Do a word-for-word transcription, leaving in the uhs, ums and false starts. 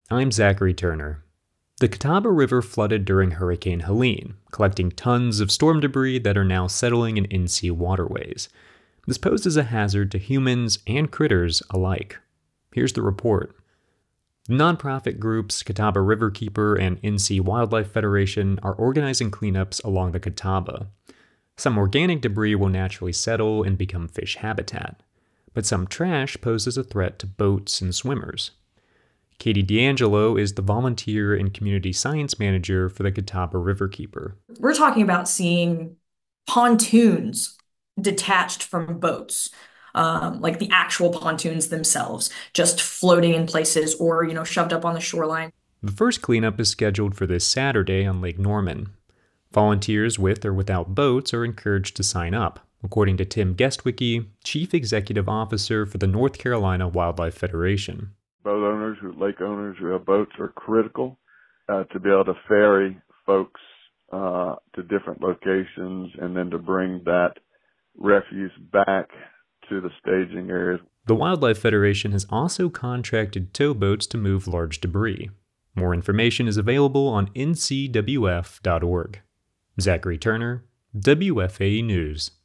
I'm Zachary Turner. The Catawba River flooded during Hurricane Helene, collecting tons of storm debris that are now settling in in-sea waterways. This poses a hazard to humans and critters alike. Here's the report. The nonprofit groups Catawba Riverkeeper and In-Sea Wildlife Federation are organizing cleanups along the Catawba. Some organic debris will naturally settle and become fish habitat, but some trash poses a threat to boats and swimmers. Katie D'Angelo is the volunteer and community science manager for the Catawba Riverkeeper. We're talking about seeing pontoons detached from boats, um, like the actual pontoons themselves, just floating in places or, you know, shoved up on the shoreline. The first cleanup is scheduled for this Saturday on Lake Norman. Volunteers with or without boats are encouraged to sign up, according to Tim Gestwicki, Chief Executive Officer for the North Carolina Wildlife Federation. Boat owners, who lake owners who have boats are critical uh, to be able to ferry folks uh, to different locations and then to bring that refuse back to the staging areas. The Wildlife Federation has also contracted towboats to move large debris. More information is available on N C W F dot org. Zachary Turner, W F A E News.